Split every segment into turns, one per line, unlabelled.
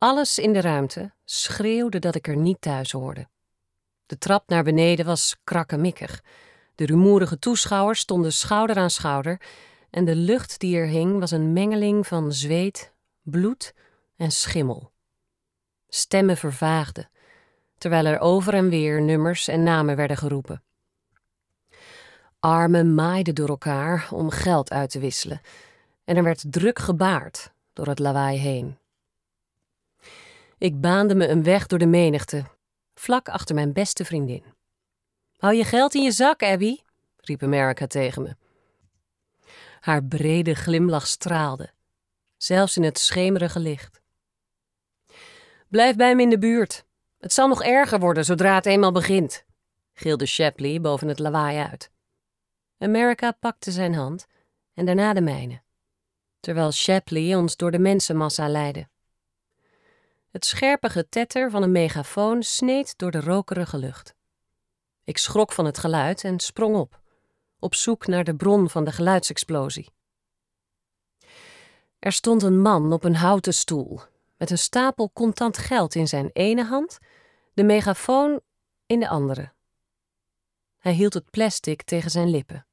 Alles in de ruimte schreeuwde dat ik er niet thuis hoorde. De trap naar beneden was krakkemikkig. De rumoerige toeschouwers stonden schouder aan schouder en de lucht die er hing was een mengeling van zweet, bloed en schimmel. Stemmen vervaagden, terwijl er over en weer nummers en namen werden geroepen. Armen maaiden door elkaar om geld uit te wisselen en er werd druk gebaard door het lawaai heen. Ik baande me een weg door de menigte, vlak achter mijn beste vriendin. "Hou je geld in je zak, Abby," riep America tegen me. Haar brede glimlach straalde, zelfs in het schemerige licht. "Blijf bij me in de buurt. Het zal nog erger worden zodra het eenmaal begint," gilde Shapley boven het lawaai uit. America pakte zijn hand en daarna de mijne, terwijl Shapley ons door de mensenmassa leidde. Het scherpe getetter van een megafoon sneed door de rokerige lucht. Ik schrok van het geluid en sprong op zoek naar de bron van de geluidsexplosie. Er stond een man op een houten stoel, met een stapel contant geld in zijn ene hand, de megafoon in de andere. Hij hield het plastic tegen zijn lippen.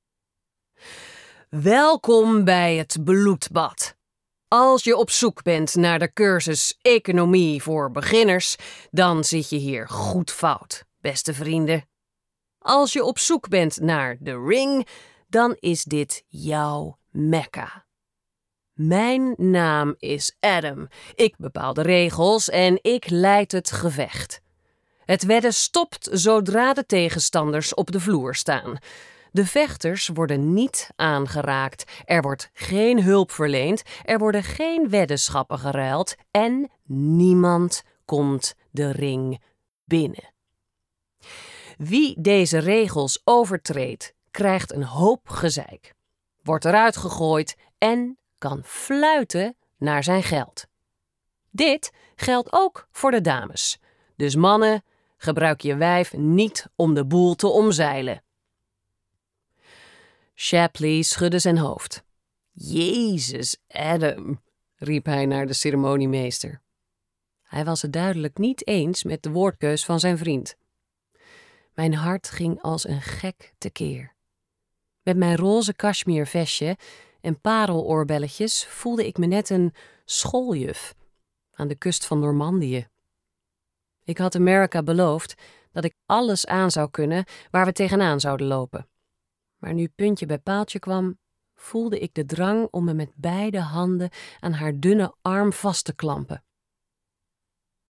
"Welkom bij het bloedbad. Als je op zoek bent naar de cursus Economie voor beginners, dan zit je hier goed fout, beste vrienden. Als je op zoek bent naar de ring, dan is dit jouw Mekka. Mijn naam is Adam. Ik bepaal de regels en ik leid het gevecht. Het wedden stopt zodra de tegenstanders op de vloer staan. De vechters worden niet aangeraakt. Er wordt geen hulp verleend. Er worden geen weddenschappen geruild. En niemand komt de ring binnen. Wie deze regels overtreedt, krijgt een hoop gezeik, wordt eruit gegooid en kan fluiten naar zijn geld. Dit geldt ook voor de dames. Dus mannen, gebruik je wijf niet om de boel te omzeilen." Shapley schudde zijn hoofd. "Jezus, Adam," riep hij naar de ceremoniemeester. Hij was het duidelijk niet eens met de woordkeus van zijn vriend. Mijn hart ging als een gek tekeer. Met mijn roze cashmere vestje en pareloorbelletjes voelde ik me net een schooljuf aan de kust van Normandië. Ik had America beloofd dat ik alles aan zou kunnen waar we tegenaan zouden lopen. Maar nu puntje bij paaltje kwam, voelde ik de drang om me met beide handen aan haar dunne arm vast te klampen.